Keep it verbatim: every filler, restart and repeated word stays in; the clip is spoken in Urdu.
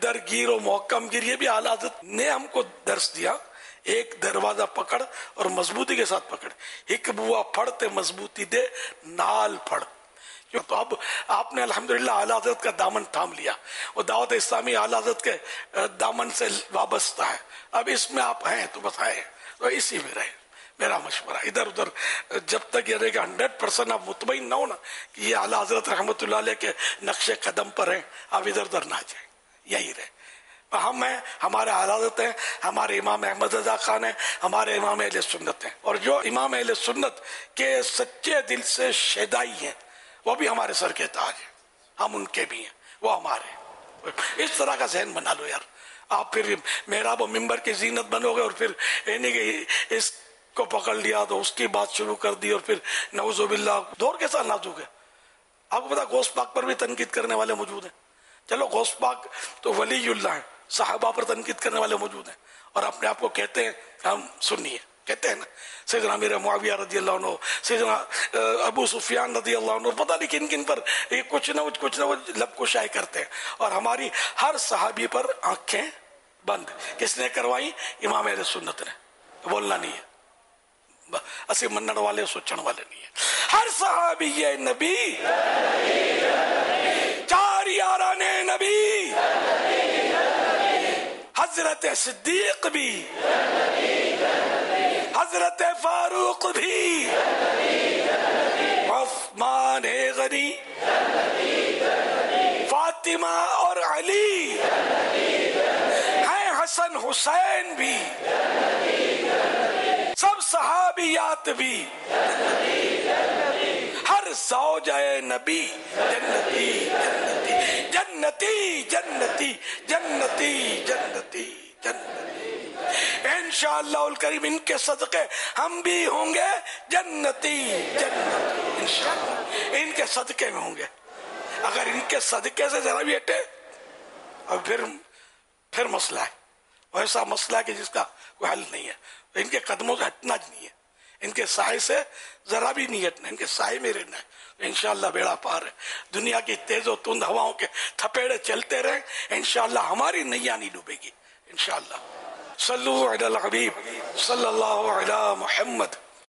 درگیر و محکم گیر، یہ بھی اعلیٰ حضرت نے ہم کو درس دیا. ایک دروازہ پکڑ اور مضبوطی کے ساتھ پکڑ، ایک بوا پھڑ تے مضبوطی دے نال پھڑ. تو اب آپ نے الحمدللہ اعلیٰ حضرت کا دامن تھام لیا، اور دعوت اسلامی اعلیٰ حضرت کے دامن سے وابستہ ہے. اب اس میں آپ ہیں تو بس ہیں، تو اسی میں رہے. میرا مشورہ ادھر ادھر جب تک یہ رہے گا ہنڈریڈ پرسینٹ آپ مطمئن نہ ہو نا کہ یہ اعلیٰ حضرت رحمۃ اللہ علیہ کے نقش قدم پر ہیں، آپ ادھر ادھر نہ جائیں، یہی رہے. ہم ہیں، ہمارے اعلیٰ حضرت ہیں، ہمارے امام احمد رضا خان ہیں، ہمارے امام اہل سنت ہیں. اور جو امام اہل سنت کے سچے دل سے شیدائی ہیں وہ بھی ہمارے سر کے تاج ہیں، ہم ان کے بھی ہیں، وہ ہمارے. اس طرح کا ذہن بنا لو یار. آپ پھر محراب و ممبر کی زینت بنو گے اور پھر یعنی کہ اس کو پکڑ لیا تو اس کی بات شروع کر دی، اور پھر نعوذ باللہ دور کے ساتھ نازک ہے. آپ کو پتا غوث پاک پر بھی تنقید کرنے والے موجود ہیں. چلو غوث پاک تو ولی اللہ ہیں، صحابہ پر تنقید کرنے والے موجود ہیں، اور اپنے آپ کو کہتے ہیں ہم سنی ہیں، کہتے ہیں نا. سیدنا امیر معاویہ رضی اللہ عنہ، سیدنا ابو سفیان رضی اللہ عنہ، پتہ نہیں کن کن پر یہ کچھ نہ کچھ کچھ نہ کچھ لب کشائی کرتے ہیں. اور ہماری ہر صحابی پر آنکھیں بند کس نے کروائی؟ امام اہل سنت نے. بولنا نہیں ہے، اسی منن والے سوچن والے نہیں ہے. ہر صحابی نبی چار یاران نبی، حضرت صدیق بھی، حضرت فاروق بھی، عثمان غنی، فاطمہ اور علی ہیں، حسن حسین بھی، سب صحابیات بھی. ہر زوجہ نبی جنتی جنتی جنتی جنتی جنتی جنتی. انشاءاللہ الکریم ان کے صدقے ہم بھی ہوں گے جنتی جنتی، انشاءاللہ ان کے صدقے میں ہوں گے. اگر ان کے صدقے سے ذرا بھی ہٹے اور پھر پھر مسئلہ ہے، ایسا مسئلہ ہے کہ جس کا کوئی حل نہیں ہے. ان کے قدموں سے ہٹنا نہیں ہے، ان کے سائے سے ذرا بھی نہیں ہٹنا، ان کے سائے میں رہنا ہے. انشاءاللہ بیڑا پار ہے. دنیا کی تیز و تند ہواؤں کے تھپیڑے چلتے رہیں، انشاءاللہ ہماری نیا نہیں ڈوبے گی انشاءاللہ. صلو علی الحبیب صلی اللہ علی محمد.